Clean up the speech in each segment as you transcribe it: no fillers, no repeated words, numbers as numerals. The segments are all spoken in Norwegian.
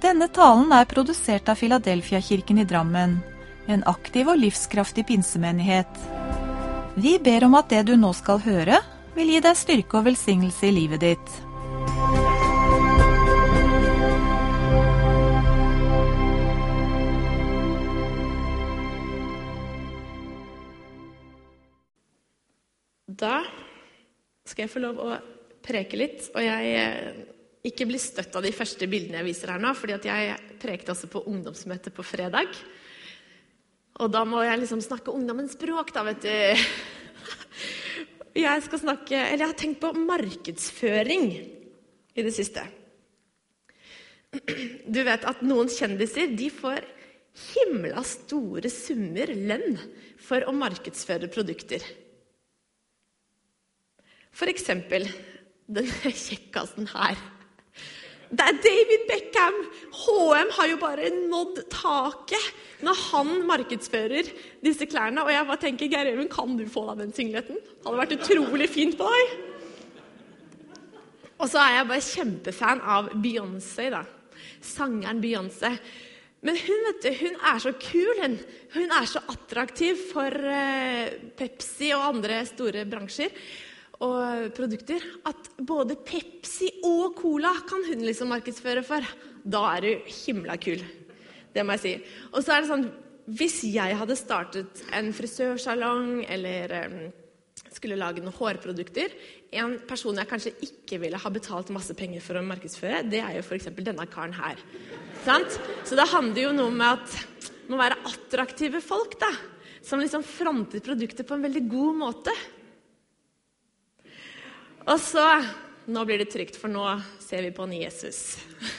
Denne talen er produsert av Philadelphia-kirken i Drammen, en aktiv og livskraftig pinsemenighet. Vi ber om at det du nå skal høre, vil gi deg styrke og velsignelse i livet ditt. Da skal jeg få lov å preke litt, og jeg ikke blir støtt av de første bildene jeg viser her nå, fordi at jeg prekte også på ungdomsmøte på fredag. Og da må jeg liksom snakke ungdommens språk, da, vet du. Jeg har tenkt på markedsføring i det siste. Du vet at noen kjendiser, de får himla store summer lønn for å markedsføre produkter. For eksempel denne kjekkasen her. Det er David Beckham. H&M har jo bare nådd taket når han markedsfører disse klærne. Og jeg bare tenker, Geir Even, kan du få deg den singleten? Det hadde vært utrolig fint på deg. Og så er jeg bare kjempefan av Beyoncé, da. Sangeren Beyoncé. Men hun, vet du, hun er så kul. Hun er så attraktiv for Pepsi og andre store bransjer og produkter, at både Pepsi og Cola kan hun liksom markedsføre for. Da er du himla kul, det må jeg si. Og så er det sånn, hvis jeg hadde startet en frisørsalong, eller skulle lage noen hårprodukter, en person jeg kanskje ikke ville ha betalt masse penger for å markedsføre, det er jo for eksempel denne karen her. Sant? Så det handler jo noe med at det må være attraktive folk, da, som liksom fronter produkter på en veldig god måte. Og så, nå blir det trygt, for nå ser vi på en Jesus.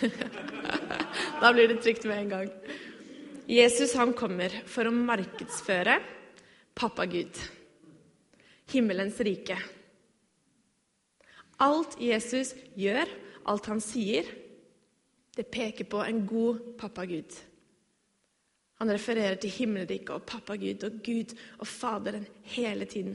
Da blir det trygt med en gang. Jesus, han kommer for å markedsføre Pappa Gud, himmelens rike. Alt Jesus gjør, alt han sier, det peker på en god Pappa Gud. Han refererer til himmelriket og Pappa Gud og Faderen hele tiden.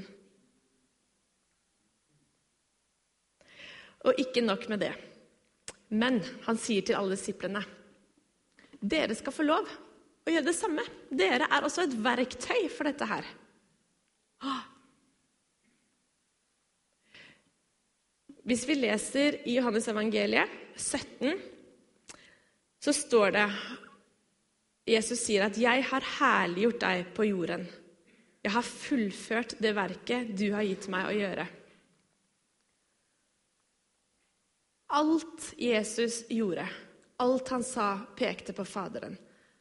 Og ikke nok med det. Men han sier til alle disiplene, dere skal få lov å gjøre det samme. Dere er også et verktøy for dette her. Hvis vi leser i Johannes evangeliet 17, så står det, Jesus sier at jeg har herliggjort deg på jorden. Jeg har fullført det verket du har gitt meg å gjøre. Alt Jesus gjorde, alt han sa, pekte på Faderen.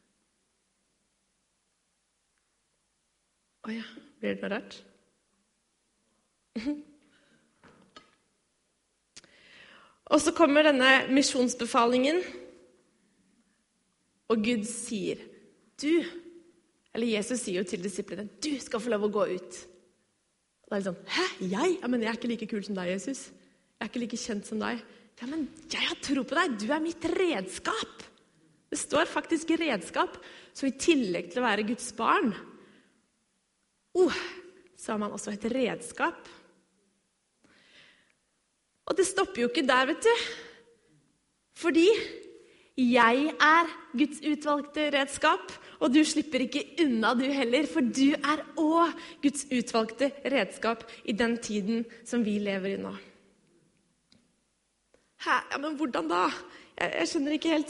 Åja, blir det noe rart? Og så kommer denne misjonsbefalingen, og Gud sier, Jesus sier jo til disiplene, du skal få lov å gå ut. Og det er litt sånn, hæ, jeg? Ja, men jeg er ikke like kul som deg, Jesus. Jeg er ikke like kjent som deg. Ja, men jeg har tro på deg. Du er mitt redskap. Det står faktisk redskap. Så i tillegg til å være Guds barn, så har man også et redskap. Og det stopper jo ikke der, vet du. Fordi jeg er Guds utvalgte redskap, og du slipper ikke unna du heller, for du er også Guds utvalgte redskap i den tiden som vi lever i nå. Hæ? Ja, men hvordan da? Jeg skjønner ikke helt.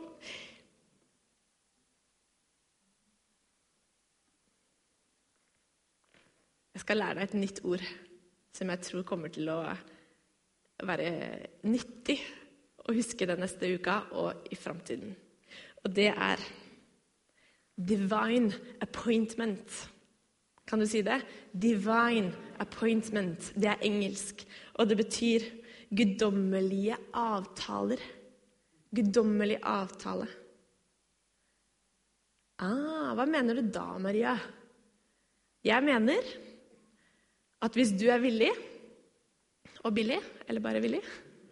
Jeg skal lære deg et nytt ord som jeg tror kommer til å være nyttig å huske den neste uka og i fremtiden. Og det er divine appointment. Kan du si det? Divine appointment. Det er engelsk, og det betyr guddommelige avtaler. Guddommelig avtale. Hva mener du da, Maria? Jeg mener at hvis du er villig, og billig, eller bare villig,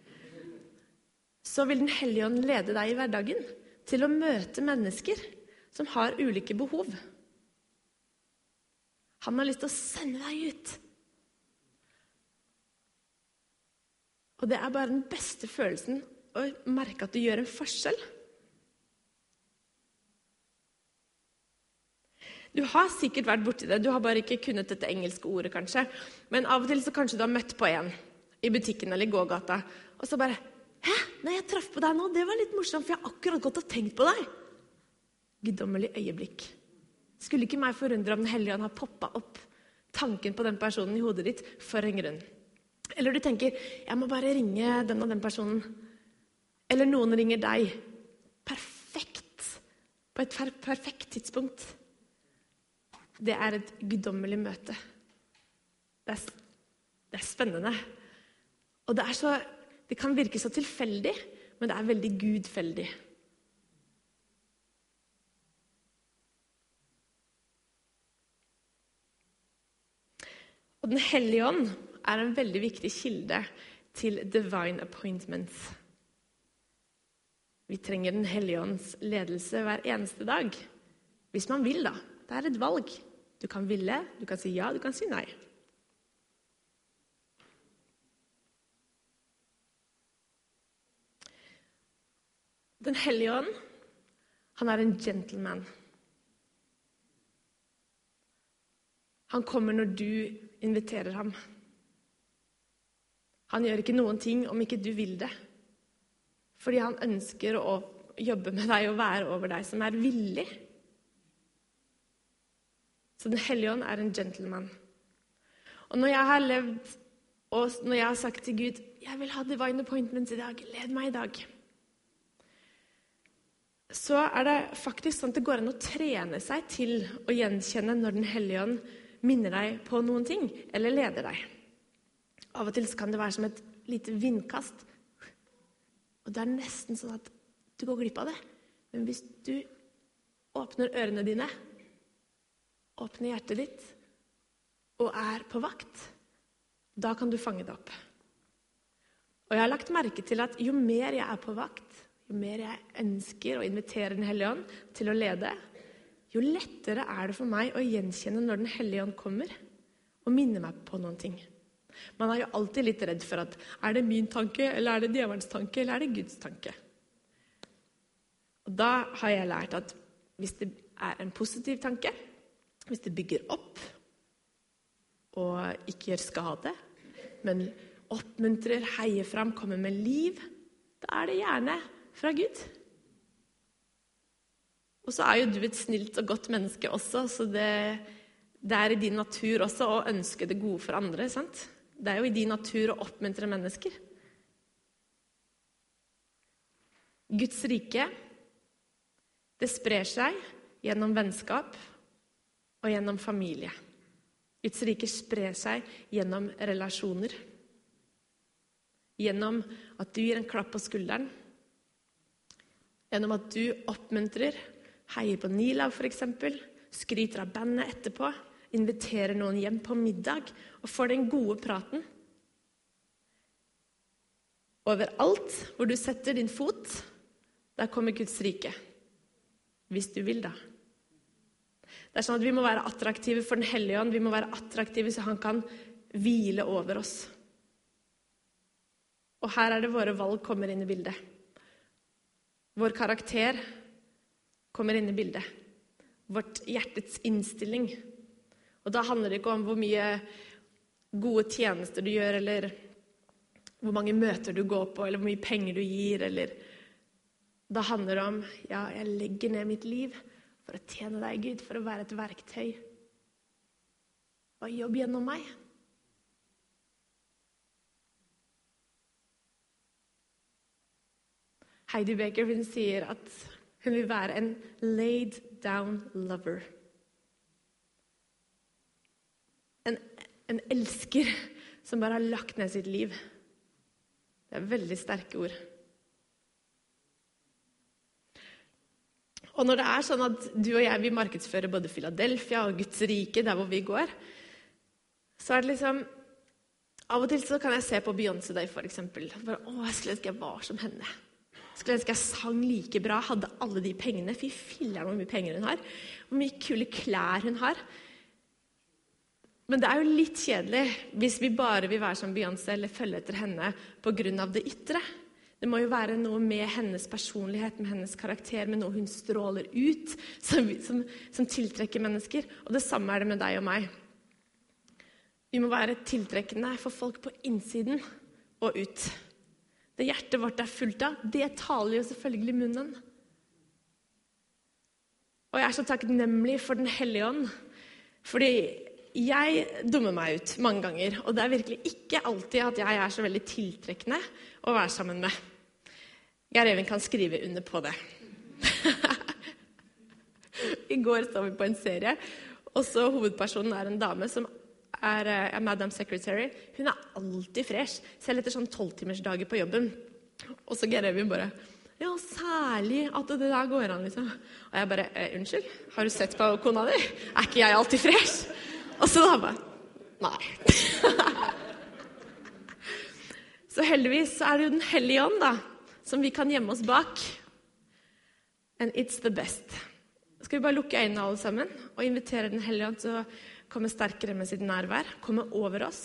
så vil Den Hellige Ånd lede deg i hverdagen til å møte mennesker som har ulike behov. Han har lyst til å sende deg ut. Og det er bare den beste følelsen å merke at du gjør en forskjell. Du har sikkert vært borti det, du har bare ikke kunnet dette engelske ordet kanskje. Men av og til så kanskje du har møtt på en i butikken eller i gågata, og så bare, hæ, nei, jeg traff på deg nå, det var litt morsomt, for jeg har akkurat gått og tenkt på deg. Guddommelig øyeblikk. Skulle ikke meg forundre om Den hellige ånd har poppet opp tanken på den personen i hodet ditt for en grunn. Eller du tenker, jeg må bare ringe den og den personen. Eller noen ringer deg. Perfekt. På et perfekt tidspunkt. Det er et guddommelig møte. Det er spennende. Og det kan virke så tilfeldig, men det er veldig gudfeldig. Og Den hellige ånd er en veldig viktig kilde til divine appointments. Vi trenger Den hellige ånds ledelse hver eneste dag. Hvis man vil da. Det er et valg. Du kan ville, du kan si ja, du kan si nei. Den hellige ånd, han er en gentleman. Han kommer når du inviterer ham. Han gjør ikke noen ting om ikke du vil det. Fordi han ønsker å jobbe med deg og være over deg som er villig. Så Den hellige ånd er en gentleman. Og når jeg har levd, og når jeg har sagt til Gud, jeg vil ha divine appointments i dag, led meg i dag, så er det faktisk sånn at det går an å trene seg til å gjenkjenne når Den hellige ånd minner deg på noen ting, eller leder deg. Av og til så kan det være som et lite vindkast, og det er nesten sånn at du går glipp av det. Men hvis du åpner ørene dine, åpner hjertet ditt, og er på vakt, da kan du fange det opp. Og jeg har lagt merke til at jo mer jeg er på vakt, jo mer jeg ønsker å invitere Den hellige ånd til å lede, jo lettere er det for meg å gjenkjenne når Den hellige ånd kommer og minner meg på noen ting. Man er jo alltid litt redd for at er det min tanke, eller er det djevelens tanke, eller er det Guds tanke? Og da har jeg lært at hvis det er en positiv tanke, hvis det bygger opp og ikke gjør skade, men oppmuntrer, heier fram, kommer med liv, da er det gjerne fra Gud. Og så er jo du et snilt og godt menneske også, så det er i din natur også å ønske det gode for andre, sant? Det er jo i din natur å oppmuntre mennesker. Guds rike, det sprer seg gjennom vennskap og gjennom familie. Guds rike sprer seg gjennom relasjoner. Gjennom at du gir en klapp på skulderen. Gjennom at du oppmuntrer, heier på Nilav for eksempel, skryter av bandet etterpå, inviterer noen hjem på middag og får den gode praten. Overalt hvor du setter din fot, der kommer Guds rike. Hvis du vil da. Det er sånn at vi må være attraktive for Den hellige ånd, vi må være attraktive så han kan hvile over oss. Og her er det våre valg kommer inn i bildet. Vår karakter kommer inn i bildet. Vårt hjertets innstilling. Og da handler det ikke om hvor mye gode tjenester du gjør, eller hvor mange møter du går på, eller hvor mye penger du gir, eller da handler det om, ja, jeg legger ned mitt liv for å tjene deg, Gud, for å være et verktøy. Og jobb gjennom meg. Heidi Baker, hun sier at hun vil være en laid down lover. En elsker som bare har lagt ned sitt liv. Det er veldig sterke ord. Og når det er sånn at du og jeg vil markedsføre både Philadelphia og Guds rike, der hvor vi går, så er det liksom, av og til så kan jeg se på Beyoncé der for eksempel. Jeg skulle ønske jeg var som henne. Skulle ønske jeg sang like bra, hadde alle de pengene. Fy filleren hvor mye penger hun har. Hvor mye kule klær hun har. Men det er jo litt kjedelig hvis vi bare vil være som Beyoncé eller følge etter henne på grunn av det ytre. Det må jo være noe med hennes personlighet, med hennes karakter, med noe hun stråler ut, som tiltrekker mennesker. Og det samme er det med deg og meg. Vi må være tiltrekkende for folk på innsiden og ut. Det hjertet vårt er fullt av, det taler jo selvfølgelig munnen. Og jeg er så takknemlig for Den hellige ånd, fordi jeg dummer meg ut mange ganger, og det er virkelig ikke alltid at jeg er så veldig tiltrekkende å være sammen med. Geir Øyvind kan skrive under på det. I går så vi på en serie, og så hovedpersonen er en dame som er Madam Secretary. Hun er alltid fresh, selv etter sånn 12-timersdager på jobben. Og så Geir Øyvind bare, ja, særlig at det der går an, liksom. Og jeg bare, unnskyld, har du sett på kona di? Er ikke jeg alltid fresh? Og så da bare, nei. Så heldigvis så er det jo Den hellige ånd da, som vi kan gjemme oss bak. And it's the best. Skal vi bare lukke øynene alle sammen, og invitere Den hellige ånd til å komme sterkere med sitt nærvær, komme over oss.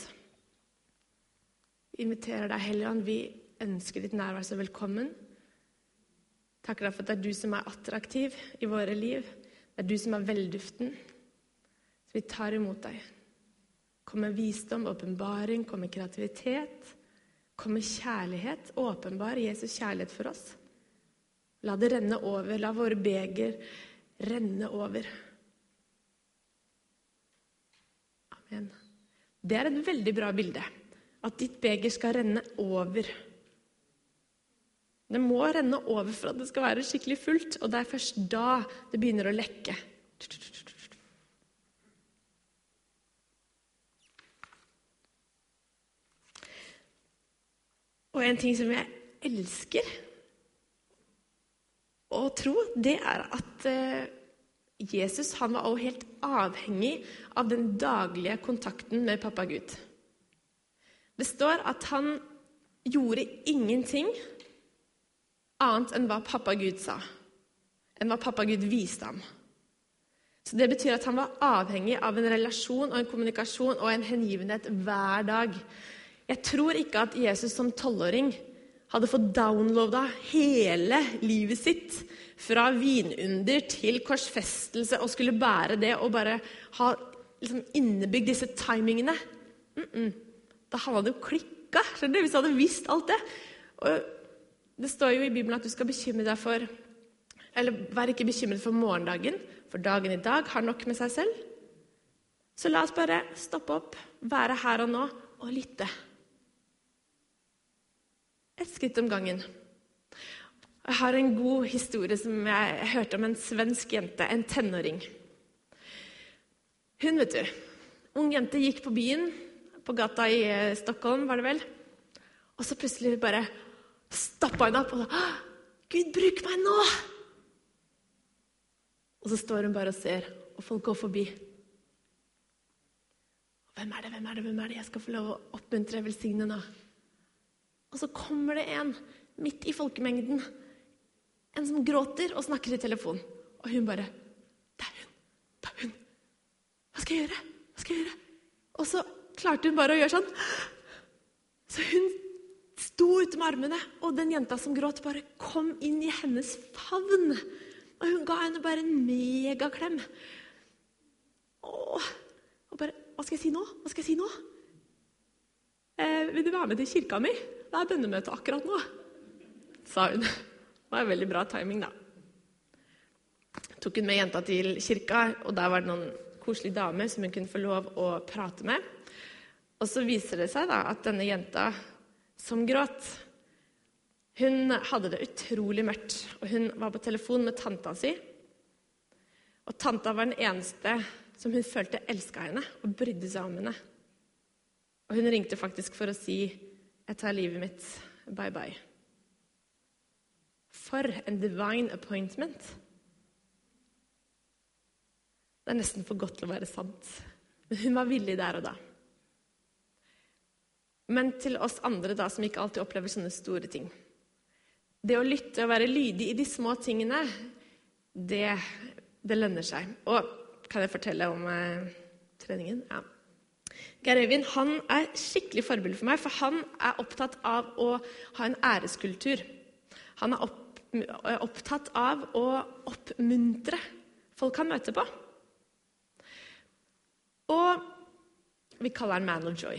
Vi inviterer deg, Hellige ånd, vi ønsker ditt nærvær så velkommen. Takker deg for at det er du som er attraktiv i våre liv. Det er du som er velduften. Så vi tar imot deg. Kom med visdom, åpenbaring, kom med kreativitet, kom med kjærlighet, åpenbar Jesus kjærlighet for oss. La det renne over, la våre beger renne over. Amen. Det er et veldig bra bilde, at ditt beger skal renne over. Det må renne over for at det skal være skikkelig fullt, og det er først da det begynner å lekke. Og en ting som jeg elsker å tro, det er at Jesus han var også helt avhengig av den daglige kontakten med pappa Gud. Det står at han gjorde ingenting annet enn hva pappa Gud sa, enn hva pappa Gud viste ham. Så det betyr at han var avhengig av en relasjon og en kommunikasjon og en hengivenhet hver dag. Jeg tror ikke at Jesus som 12-åring hadde fått downloadet hele livet sitt fra vinunder til korsfestelse og skulle bære det og bare ha liksom innebygd disse timingene. Da hadde det jo klikket, skjønner du, hvis du hadde visst alt det. Og det står jo i Bibelen at du skal bekymre deg for, eller vær ikke bekymret for morgendagen, for dagen i dag har nok med seg selv. Så la oss bare stoppe opp, være her og nå, og lytte. Et skritt om gangen. Jeg har en god historie som jeg hørte om en svensk jente, en tenåring. Hun, vet du, ung jente gikk på byen, på gata i Stockholm, var det vel? Og så plutselig bare stappet hun opp og sa, Gud, bruk meg nå! Og så står hun bare og ser, og folk går forbi. Hvem er det? Jeg skal få lov å oppmuntre, velsigne nå. Og så kommer det en midt i folkemengden, en som gråter og snakker i telefon. Og hun bare, det er hun. Hva skal jeg gjøre? Og så klarte hun bare å gjøre sånn. Så hun sto ute med armene, og den jenta som gråt bare kom inn i hennes favn. Og hun ga henne bare en megaklem. Og bare, hva skal jeg si nå? Vil du være med til kirka mi? Det er bønnemøte akkurat nå, sa hun. Det var veldig bra timing da. Tok hun med jenta til kirka, og der var det noen koselige damer som hun kunne få lov å prate med. Og så viser det seg da at denne jenta som gråt, hun hadde det utrolig mørkt, og hun var på telefon med tanta si. Og tanta var den eneste som hun følte elsket henne og brydde seg om henne. Og hun ringte faktisk for å si, jeg tar livet mitt, bye bye. For en divine appointment. Det er nesten for godt til å være sant. Men hun var villig der og da. Men til oss andre da, som ikke alltid opplever sånne store ting. Det å lytte og være lydig i de små tingene, det lønner seg. Og kan jeg fortelle om treningen? Ja. Geir Øyvind, han skikkelig forbilde for meg, for han opptatt av å ha en æreskultur. Han opptatt av å oppmuntre folk han møter på. Og vi kaller han Man of Joy.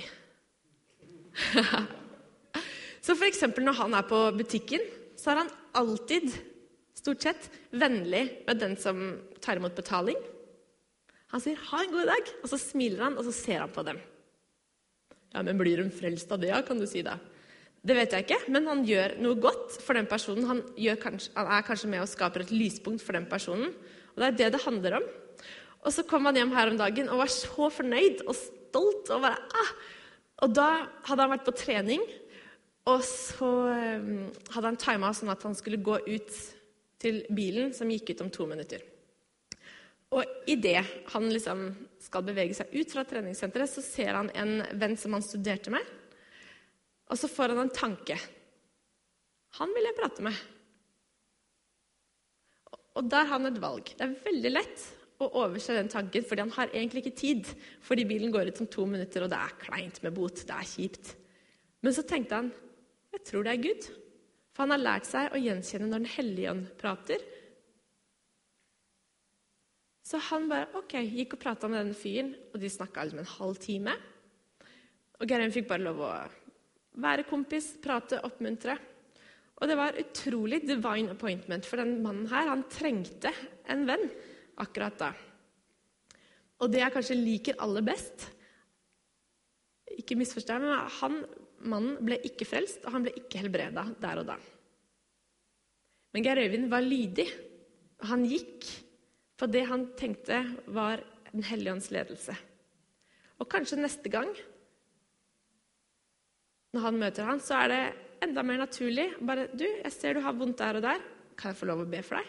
Så for eksempel når han på butikken, så han alltid, stort sett, vennlig med den som tar imot betaling. Han sier, ha en god dag, og så smiler han, og så ser han på dem. Ja, men blir de frelst av det, ja, kan du si da? Det vet jeg ikke, men han gjør noe godt for den personen. Han kanskje med og skaper et lyspunkt for den personen, og det det handler om. Og så kom han hjem her om dagen og var så fornøyd og stolt, og bare, Og da hadde han vært på trening, og så hadde han timet sånn at han skulle gå ut til bilen som gikk ut om 2 minutter. Og i det han liksom skal bevege seg ut fra treningssenteret, så ser han en venn som han studerte med, og så får han en tanke. Han vil jeg prate med. Og der har han et valg. Det veldig lett å overse den tanken, fordi han har egentlig ikke tid, fordi bilen går ut om 2 minutter, og det kleint med bot, det kjipt. Men så tenkte han, jeg tror det Gud, for han har lært seg å gjenkjenne når den hellige ånd prater. Så han bare, gikk og pratet med denne fyren, og de snakket en halv time. Og Geir Øyvind fikk bare lov å være kompis, prate, oppmuntre. Og det var utrolig divine appointment, for den mannen her, han trengte en venn akkurat da. Og det jeg kanskje liker aller best, ikke misforstå, men mannen ble ikke frelst, og han ble ikke helbredet der og da. Men Geir Øyvind var lydig, og han gikk for det han tenkte var den hellige ånds ledelse. Og kanskje neste gang, når han møter han, så det enda mer naturlig. Bare, du, jeg ser du har vondt der og der. Kan jeg få lov å be for deg?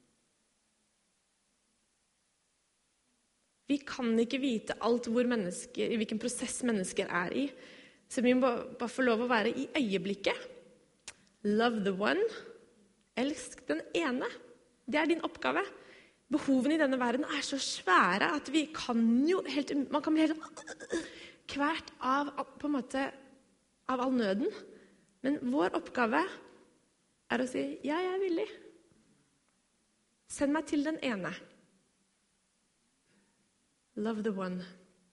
Vi kan ikke vite alt i hvilken prosess mennesker i. Så vi må bare få lov å være i øyeblikket. Love the one. Elsk den ene. Det din oppgave. Behovene i denne verden så svære at vi kan jo man kan bli helt kvært av på en måte av all nøden. Men vår oppgave å si, ja, jeg villig. Send meg til den ene. Love the one.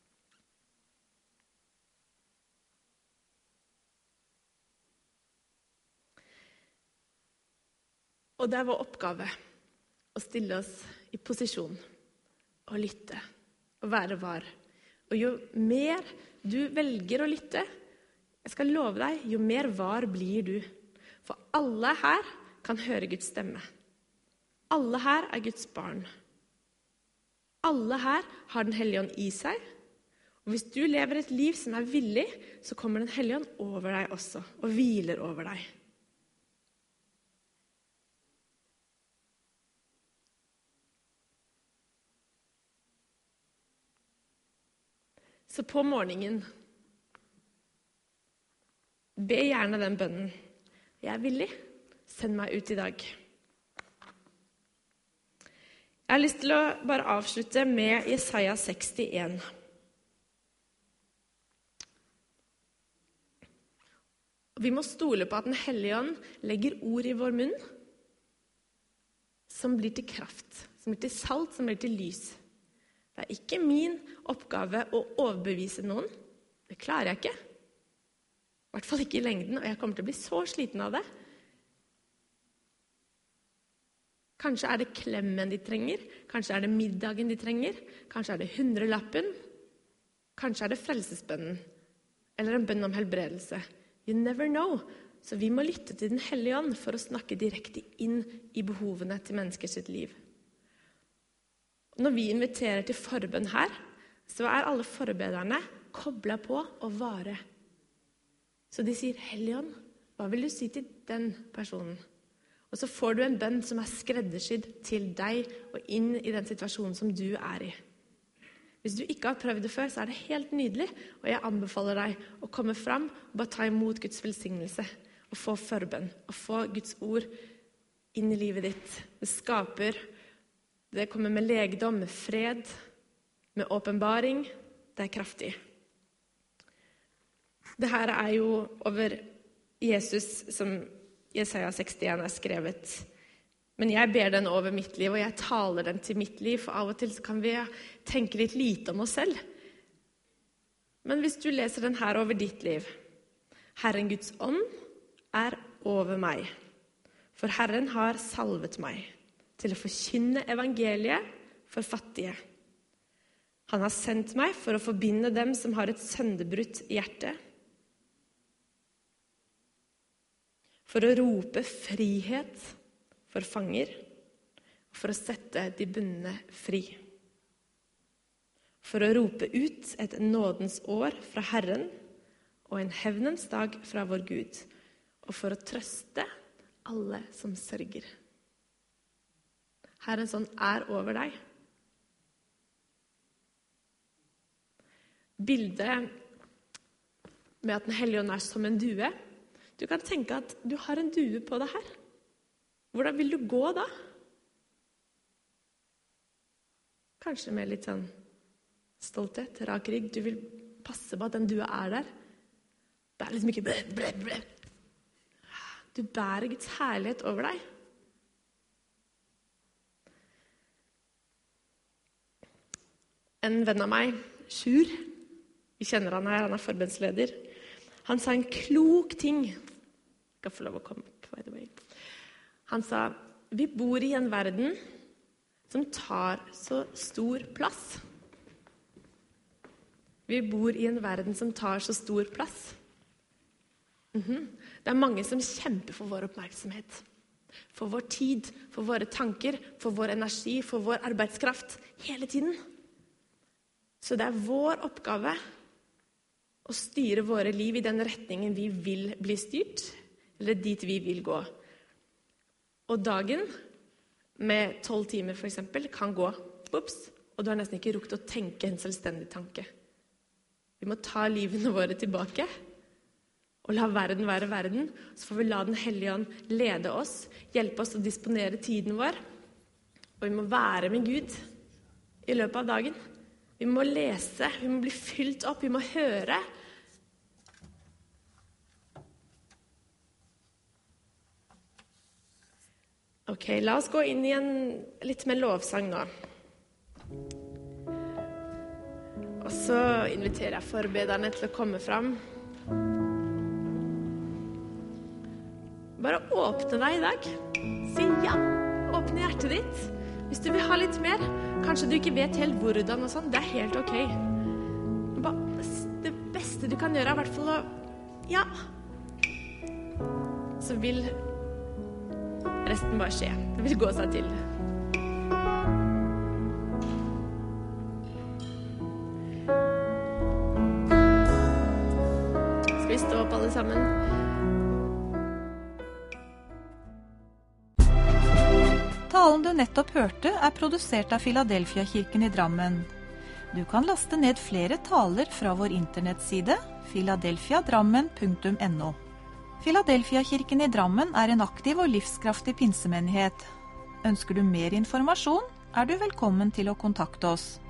Og det vår oppgave å stille oss i posisjon og lytte og være var. Og jo mer du velger å lytte, jeg skal love deg, jo mer var blir du. For alle her kan høre Guds stemme. Alle her Guds barn. Alle her har den hellige ånd i seg. Og hvis du lever et liv som villig, så kommer den hellige ånd over deg også, og hviler over deg. Så på morgenen, be gjerne den bønnen. Jeg villig, send meg ut i dag. Jeg har lyst til å bare avslutte med Jesaja 61. Vi må stole på at den hellige ånd legger ord i vår munn, som blir til kraft, som blir til salt, som blir til lys. Det ikke min oppgave å overbevise noen. Det klarer jeg ikke. I hvert fall ikke i lengden, og jeg kommer til å bli så sliten av det. Kanskje det klemmen de trenger, kanskje det middagen de trenger, kanskje det 100-lappen, kanskje det frelsesbønnen, eller en bønn om helbredelse. You never know. Så vi må lytte til den hellige ånd for å snakke direkte inn i behovene til menneskers sitt liv. Når vi inviterer til forbønn her, så alle forbederne koblet på å vare. Så de sier, Hellige ånd, hva vil du si til den personen? Og så får du en bønn som skreddersydd til deg og inn i den situasjonen som du i. Hvis du ikke har prøvd det før, så det helt nydelig, og jeg anbefaler deg å komme fram og bare ta imot Guds velsignelse og få forbønn, og få Guds ord inn i livet ditt. Det kommer med legedom, med fred, med åpenbaring. Det kraftig. Det her jo over Jesus som Jesaja 61 skrevet. Men jeg ber den over mitt liv, og jeg taler den til mitt liv, for av og til så kan vi tenke litt lite om oss selv. Men hvis du leser den her over ditt liv, Herren Guds ånd over meg, for Herren har salvet meg til å forkynne evangeliet for fattige. Han har sendt meg for å forbinde dem som har et sønderbrutt hjerte, for å rope frihet for fanger, og for å sette de bundne fri. For å rope ut et nådens år fra Herren, og en hevnens dag fra vår Gud, og for å trøste alle som sørger. Herrens ånd over deg. Bildet med at den hellige ånd som en due. Du kan tenke at du har en due på deg her. Hvordan vil du gå da? Kanskje med litt sånn stolthet, rak rygg. Du vil passe på at den dua der. Det liksom ikke blø, blø, blø. Du bærer Guds herlighet over deg. En venn av meg, Sjur, vi kjenner han her, han forbundsleder. Han sa en klok ting. Jeg skal få lov å komme opp, by the way. Han sa, vi bor i en verden som tar så stor plass. Vi bor i en verden som tar så stor plass. Det mange som kjemper for vår oppmerksomhet, for vår tid, for våre tanker, for vår energi, for vår arbeidskraft, hele tiden. Så det vår oppgave å styre våre liv i den retningen vi vil bli styrt, eller dit vi vil gå. Og dagen med 12 timer for eksempel kan gå, og du har nesten ikke rukket å tenke en selvstendig tanke. Vi må ta livene våre tilbake, og la verden være verden. Så får vi la den hellige ånd lede oss, hjelpe oss å disponere tiden vår. Og vi må være med Gud i løpet av dagen. Vi må lese, vi må bli fylt opp, vi må høre. Ok, la oss gå inn i litt mer lovsang nå. Og så inviterer jeg forbederne til å komme fram. Bare åpne deg i dag. Si ja. Åpne hjertet ditt. Hvis du vil ha litt mer, kanskje du ikke vet helt hvordan og sånn, det helt ok. Det beste du kan gjøre i hvert fall å ja. Så vil resten bare skje. Det vil gå seg til. Skal vi stå opp alle sammen? Talen du nettopp hørte produsert av Filadelfia-kirken i Drammen. Du kan laste ned flere taler fra vår internettside filadelfiadrammen.no. Filadelfia-kirken i Drammen en aktiv og livskraftig pinsemenighet. Ønsker du mer informasjon, du velkommen til å kontakte oss.